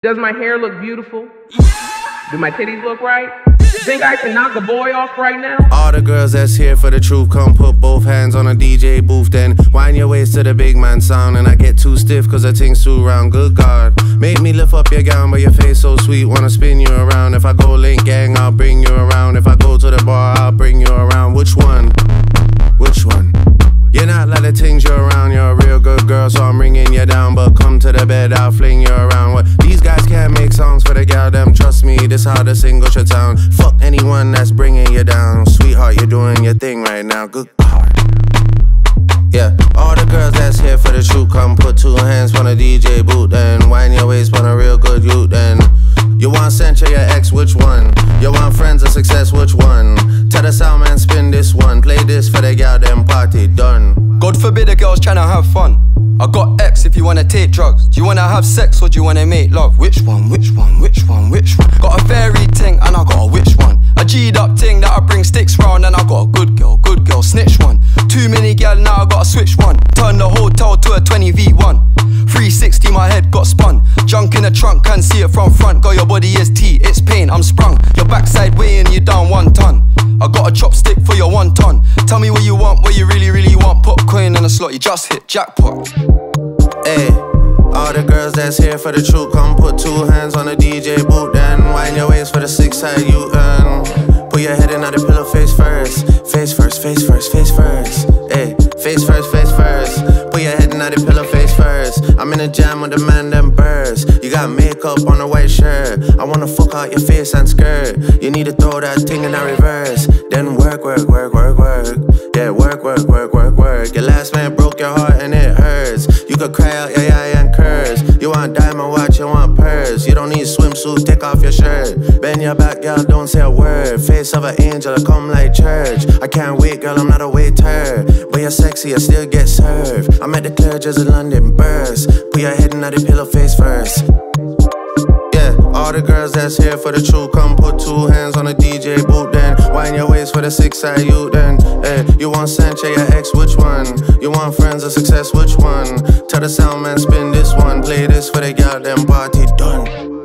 Does my hair look beautiful? Do my titties look right? Think I can knock a boy off right now? All the girls that's here for the truth, come put both hands on a DJ booth. Then wind your waist to the big man sound. And I get too stiff cause the thing's too round. Good God, make me lift up your gown, but your face so sweet, wanna spin you around. If I go link gang, I'll bring you around. If I go to the bar, I'll bring you around. Which one? Which one? You're not like the things you're around. You're a real good girl, so I'm ringing you down. But come to the bed, I'll fling you around. What? These guys can't make songs for the gal, them. Trust me, this how the single should sound. Fuck anyone that's bringing you down. Sweetheart, you're doing your thing right now. Good God. Yeah, all the girls that's here for the truth, come put two hands on a DJ boot. Then wind your waist on a real good youth. Then you want Centra, your ex, which one? You want friends of success, which one? Tell the sound man, spin this one. Play this for the gal, them party done. God forbid a girl's tryna have fun. I got X if you wanna take drugs. Do you wanna have sex or do you wanna make love? Which one, which one, which one, which one? Got a fairy ting and I got a which one? A G'd up ting that I bring sticks round. And I got a good girl, snitch one. Too many gal, now I gotta switch one. Turn the hotel to a 20 V1. 360, my head got spun. Junk in the trunk, can't see it from front. Girl, your body is T, it's pain, I'm sprung. Your backside weighing you down 1 ton. I got a chopstick for your 1 ton. Tell me what you want, what you really want. Put coin in a slot, you just hit jackpot. Hey, all the girls that's here for the truth, come put two hands on the DJ boot. Then wind your waist for the 6-side U-turn. Put your head in on the pillow, face first. Face first, face first, face first. Hey, face first, face first. Put your head in on the pillow, face first. I'm in a jam with the man, them birds. You got makeup on a white shirt. I wanna fuck out your face and skirt. You need to throw that thing in a reverse. Then work, work, work, work, work. Yeah, work, work, work, work, work. Your last man broke your heart and it hurts. You could cry out, yeah, yeah, and curse. You want diamond watch, you want purse. You don't need swimsuit, take off your shirt. Bend your back, girl, don't say a word. Face of an angel, come like church. I can't wait, girl, I'm not a waiter. But you're sexy, I still get served. I'm at the Clerge as a London burst. Put your head in the pillow, face first. Yeah, all the girls that's here for the truth, come put two hands on the DJ boot. Then wind your waist for the 6-side U. Then hey, you want Centra, your ex, which one? You want friends of success, which one? Tell the sound man, spin this one. Play this for the gal, them party done.